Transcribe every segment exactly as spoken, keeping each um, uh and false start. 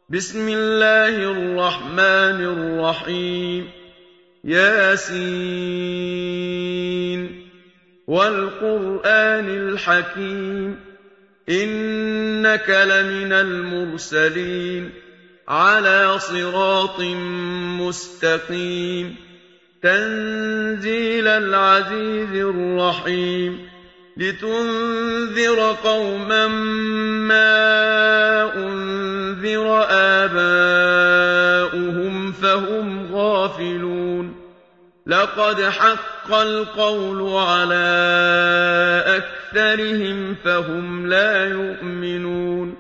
بسم الله الرحمن الرحيم ياسين والقرآن الحكيم إنك لمن المرسلين على صراط مستقيم تنزيل العزيز الرحيم لتنذر قوما ما أنذر آباؤهم فهم غافلون لقد حق القول على أكثرهم فهم لا يؤمنون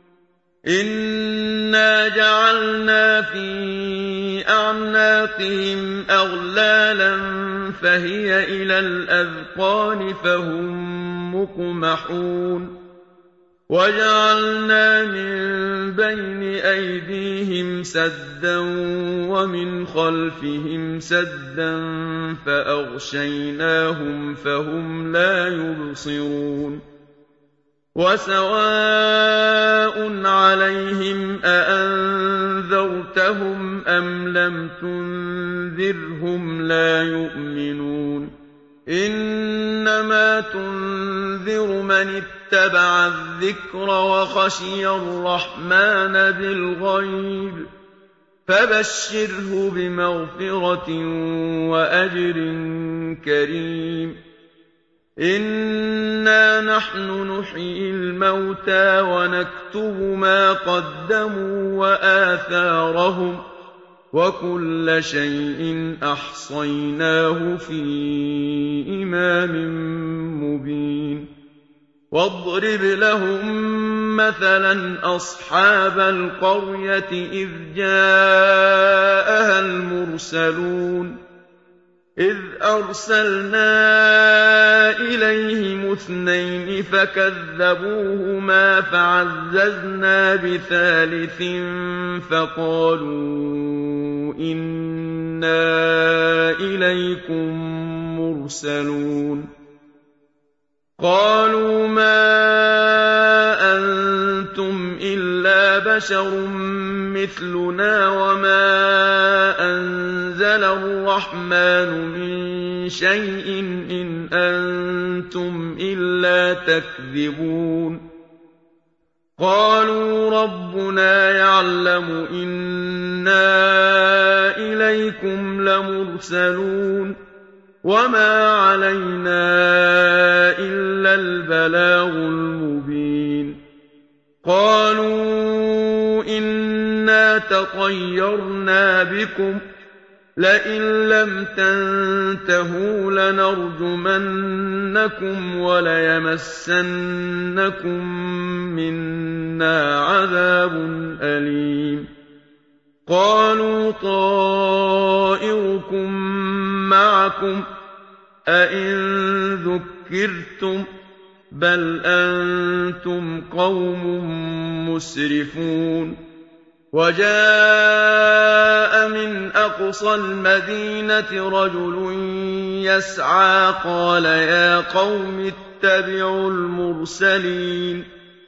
إنا جعلنا في أعناقهم أغلالا فهي إلى الأذقان فهم مقمحون وجعلنا من بين أيديهم سدا ومن خلفهم سدا فأغشيناهم فهم لا يبصرون وسواء عليهم أأنذرتهم أم لم تنذرهم لا يؤمنون إنما تنذر من اتبع الذكر وخشي الرحمن بالغيب فبشره بمغفرة وأجر كريم إنا نحن نحيي الموتى ونكتب ما قدموا وآثارهم وكل شيء أحصيناه في إمام مبين واضرب لهم مثلا أصحاب القرية إذ جاءها المرسلون إذ أرسلنا إليهم اثنين فكذبوهما فعززنا بثالث فقالوا إنا إليكم مرسلون قالوا ما أنتم إلا بشر مثلنا وما أنزل الرحمن من شيء إن أنتم إلا تكذبون قالوا ربنا يعلم إنا إليكم لمرسلون وما علينا إلا البلاغ المبين قالوا إنا تطيرنا بكم لئن لم تنتهوا لنرجمنكم وليمسنكم منا عذاب أليم قالوا طائركم معكم أئن ذكرتم بل أنتم قوم مسرفون وجاء من أقصى المدينة رجل يسعى قال يا قوم اتبعوا المرسلين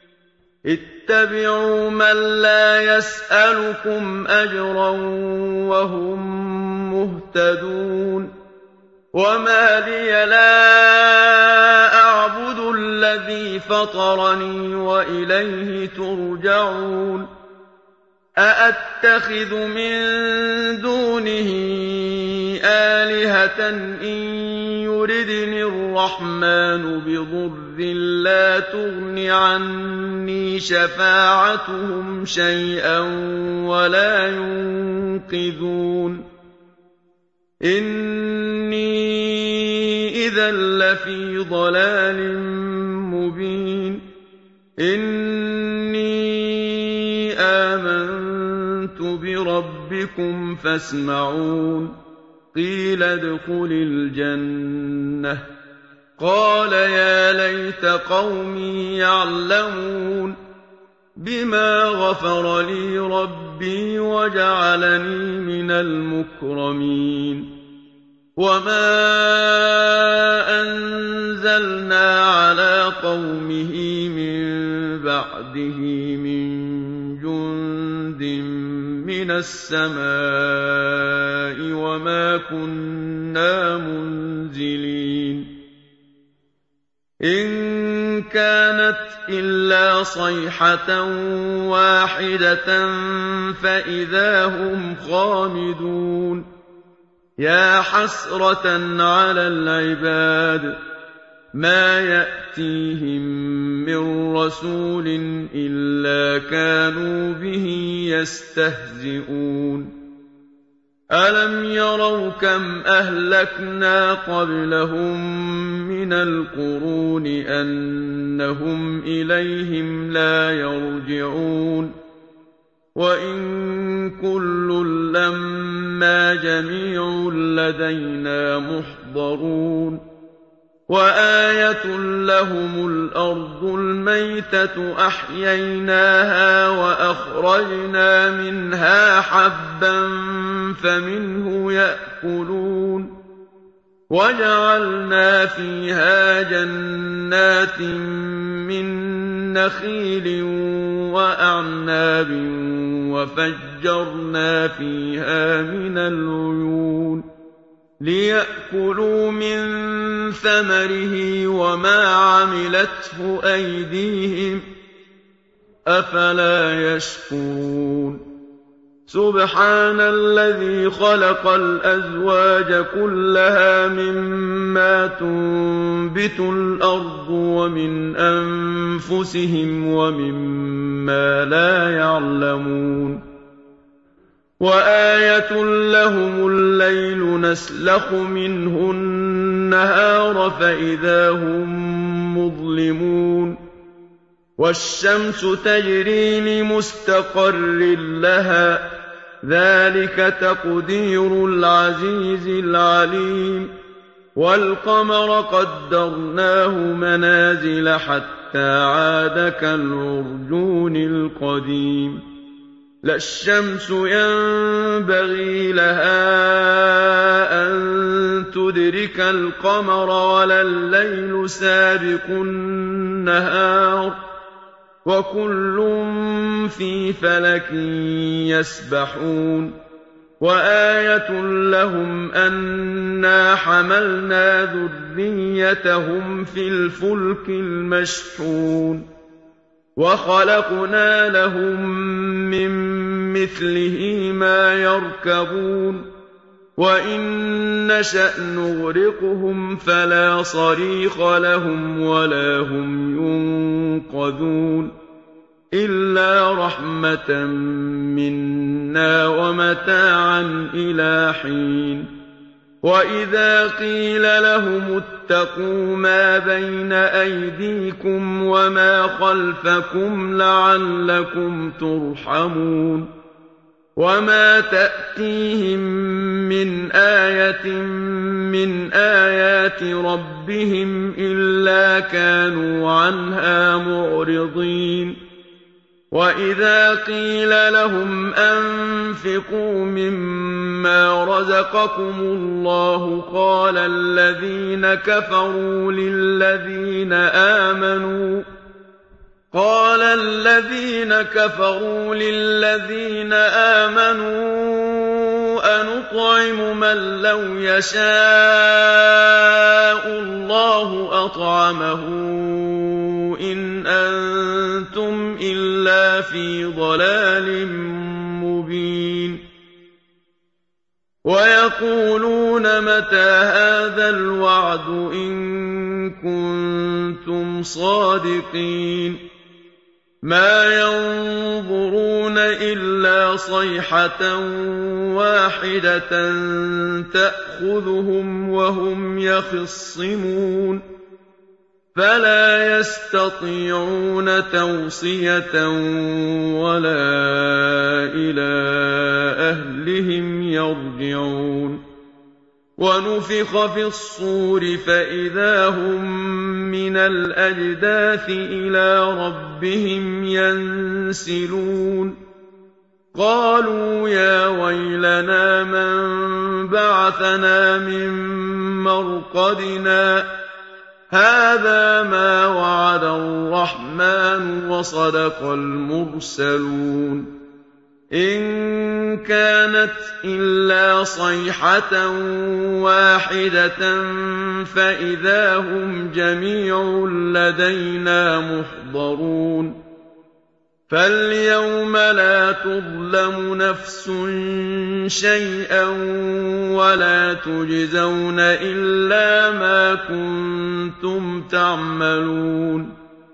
اتبعوا من لا يسألكم أجرا وهم مهتدون وما لي لا أعبد الذي فطرني وإليه ترجعون أأتخذ من دونه آلهة إن يردني الرحمن بضر لا تغن عني شفاعتهم شيئا ولا ينقذون إني إذا لفي ضلال مبين إني آمنت بربكم فاسمعون قيل ادخل الجنة قال يا ليت قومي يعلمون بما غفر لي ربي وجعلني من المكرمين وما أنزلنا على قومه من بعده من جند جند من السماء وما كنا منزلين إن كانت إلا صيحة واحدة فإذا هم خامدون يا حسرة على العباد ما يأتيهم من رسول إلا كانوا به يستهزئون ألم يروا كم أهلكنا قبلهم من القرون أنهم إليهم لا يرجعون وإن كل لما جميع لدينا محضرون وآية لهم الأرض الميتة أحييناها وأخرجنا منها حبا فمنه يأكلون وجعلنا فيها جنات من نخيل وأعناب وفجرنا فيها من العيون ليأكلوا من ثمره وما عملته أيديهم أفلا يشكرون سبحان الذي خلق الأزواج كلها مما تنبت الأرض ومن أنفسهم ومما لا يعلمون وآية لهم الليل نسلخ منه النهار فإذا هم مظلمون والشمس تجري لمستقر لها ذلك تقدير العزيز العليم والقمر قدرناه منازل حتى عاد كالعرجون القديم لا الشمس ينبغي لها أن تدرك القمر ولا الليل سابق النهار وكل في فلك يسبحون وآية لهم أنا حملنا ذريتهم في الفلك المشحون وخلقنا لهم من مثله ما يركبون وإن نشأ نغرقهم فلا صريخ لهم ولا هم ينقذون إلا رحمة منا ومتاعا إلى حين وإذا قيل لهم اتقوا ما بين أيديكم وما خلفكم لعلكم ترحمون وما تأتيهم من آية من آيات ربهم إلا كانوا عنها معرضين وإذا قيل لهم أنفقوا مما رزقكم الله قال الذين كفروا للذين آمنوا قال الذين كفروا للذين آمنوا أنطعم من لو يشاء الله أطعمه إن أنتم إلا في ضلال مبين ويقولون متى هذا الوعد إن كنتم صادقين ما ينظرون إلا صيحة واحدة تأخذهم وهم يخصمون فلا يستطيعون توصية ولا إلى أهلهم يرجعون ونفخ في الصور فإذا هم من الأجداث إلى ربهم ينسلون قالوا يا ويلنا من بعثنا من مرقدنا هذا ما وعد الرحمن وصدق المرسلون إِن كَانَتْ إِلَّا صَيْحَةً وَاحِدَةً فَإِذَا هُمْ جَمِيعٌ لَّدَيْنَا مُحْضَرُونَ فَالْيَوْمَ لَا تُظْلَمُ نَفْسٌ شَيْئًا وَلَا تُجْزَوْنَ إِلَّا مَا كُنتُمْ تَعْمَلُونَ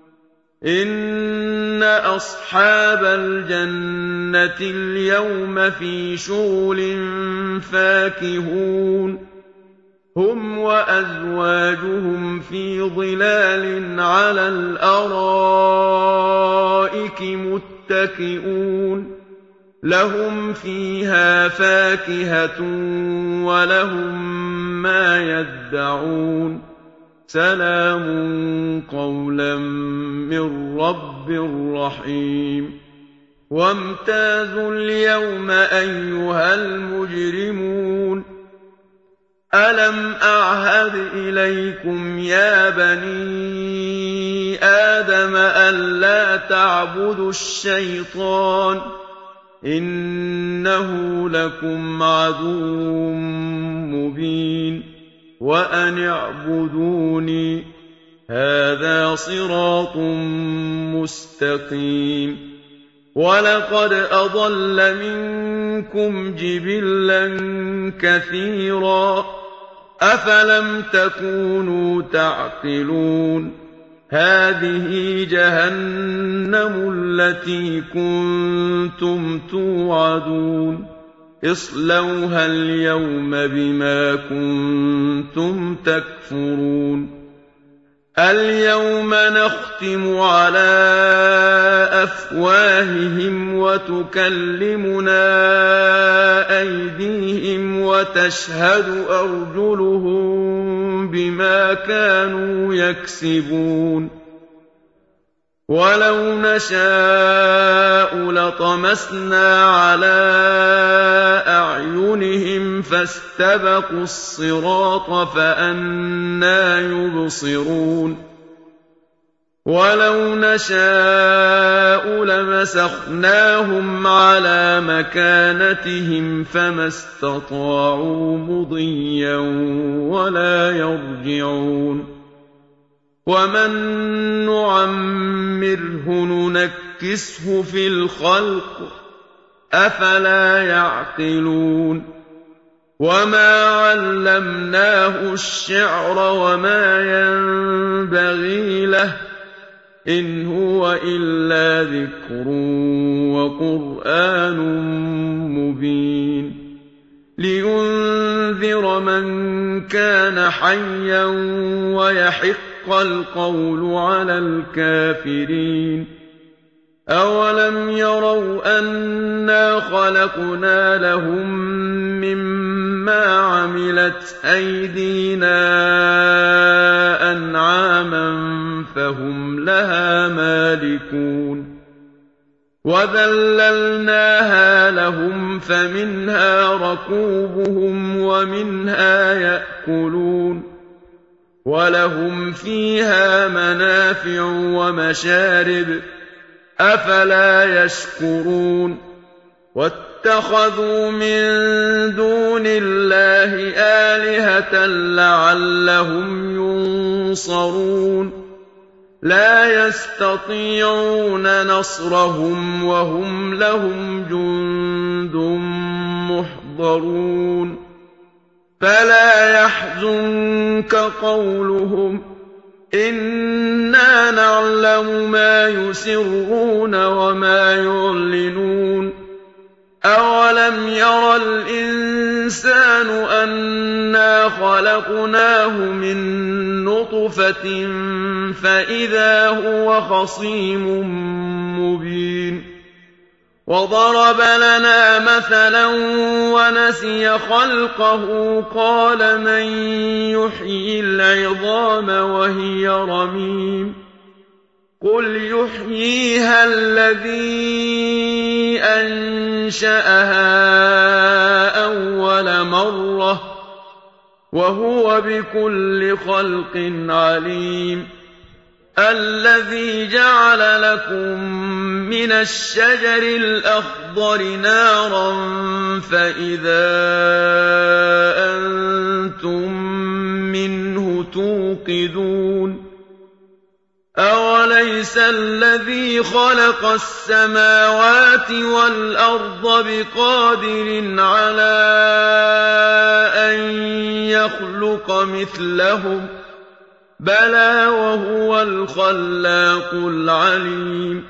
إِنَّ أَصْحَابَ الْجَنَّةِ الْيَوْمَ فِي شُغُلٍ فَاكِهُونَ هُمْ وَأَزْوَاجُهُمْ فِي ظِلَالٍ عَلَى الْأَرَائِكِ مُتَّكِئُونَ لَهُمْ فِيهَا فَاكِهَةٌ وَلَهُم مَّا يَدَّعُونَ سَلَامٌ قَوْلًا مِّن رَّبٍّ رَّحِيمٍ وَامْتَازُوا الْيَوْمَ أَيُّهَا الْمُجْرِمُونَ أَلَمْ أَعْهَدْ إِلَيْكُمْ يَا بَنِي آدَمَ أَلَّا تَعْبُدُوا الشَّيْطَانَ إِنَّهُ لَكُمْ عَدُوٌّ مُّبِينٌ وَأَنِ اعْبُدُونِي هَٰذَا صِرَاطٌ مُّسْتَقِيمٌ وَلَقَدْ أَضَلَّ مِنكُمْ جِبِلًّا كَثِيرًا أَفَلَمْ تَكُونُوا تَعْقِلُونَ هَٰذِهِ جَهَنَّمُ الَّتِي كُنتُمْ تُوعَدُونَ اصْلَوْهَا الْيَوْمَ بِمَا كُنتُمْ تَكْفُرُونَ الْيَوْمَ نَخْتِمُ عَلَىٰ أَفْوَاهِهِمْ وَتُكَلِّمُنَا أَيْدِيهِمْ وَتَشْهَدُ أَرْجُلُهُم بِمَا كَانُوا يَكْسِبُونَ وَلَوْ نَشَاءُ لَطَمَسْنَا عَلَىٰ أَعْيُنِهِمْ فَاسْتَبَقُوا الصِّرَاطَ فَأَنَّىٰ يُبْصِرُونَ وَلَوْ نَشَاءُ لَمَسَخْنَاهُمْ عَلَىٰ مَكَانَتِهِمْ فَمَا اسْتَطَاعُوا مُضِيًّا وَلَا يَرْجِعُونَ وَمَن نُّعَمِّرْهُ نُنَكِّسْهُ فِي الْخَلْقِ ۖ أَفَلَا يَعْقِلُونَ وَمَا عَلَّمْنَاهُ الشِّعْرَ وَمَا يَنبَغِي لَهُ إِنْ هُوَ إِلَّا ذِكْرٌ وَقُرْآنٌ مُّبِينٌ لِّيُنذِرَ مَن كَانَ حَيًّا وَيَحِقَّ الْقَوْلُ عَلَى الْكَافِرِينَ أَوَلَمْ يَرَوْا أَنَّا خَلَقْنَا لَهُم مِّمَّا عَمِلَتْ أَيْدِينَا أَنْعَامًا فَهُمْ لَهَا مَالِكُونَ وَذَلَّلْنَاهَا لَهُمْ فَمِنْهَا رَكُوبُهُمْ وَمِنْهَا يَأْكُلُونَ وَلَهُمْ فِيهَا مَنَافِعُ وَمَشَارِبُ أَفَلَا يَشْكُرُونَ وَاتَّخَذُوا مِن دُونِ اللَّهِ آلِهَةً لَّعَلَّهُمْ يُنصَرُونَ لَا يَسْتَطِيعُونَ نَصْرَهُمْ وَهُمْ لَهُمْ جُندٌ مُّحْضَرُونَ فَلَا يَحْزُنكَ قَوْلُهُمْ إِنَّا نَعْلَمُ مَا يُسِرُّونَ وَمَا يُعْلِنُونَ أَوَلَمْ يَرَ الْإِنسَانُ أَنَّا خَلَقْنَاهُ مِن نُّطْفَةٍ فَإِذَا هُوَ خَصِيمٌ مُّبِينٌ وَضَرَبَ لَنَا مَثَلًا وَنَسِيَ خَلْقَهُ قَالَ مَن يُحْيِي الْعِظَامَ وَهِيَ رَمِيمٌ قُلْ يُحْيِيهَا الَّذِي أَنشَأَهَا أَوَّلَ مَرَّةٍ وَهُوَ بِكُلِّ خَلْقٍ عَلِيمٌ الَّذِي جَعَلَ لَكُم مِّنَ الشَّجَرِ الْأَخْضَرِ نَارًا فَإِذَا أَنتُم مِّنْهُ تُوقِدُونَ أَوَلَيْسَ الَّذِي خَلَقَ السَّمَاوَاتِ وَالْأَرْضَ بِقَادِرٍ عَلَىٰ أَن يَخْلُقَ مِثْلَهُم ۚ بَلَىٰ وَهُوَ الْخَلَّاقُ الْعَلِيمُ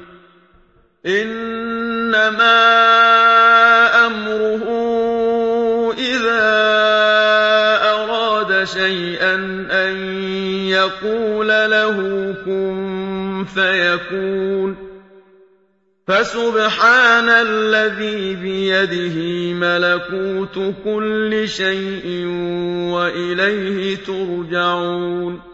إِنَّمَا أَمْرُهُ إِذَا أَرَادَ شَيْئًا أَن يَقُولَ لَهُ كُن فَيَكُونُ فَسُبْحَانَ الَّذِي بِيَدِهِ مَلَكُوتُ كُلِّ شَيْءٍ وَإِلَيْهِ تُرْجَعُونَ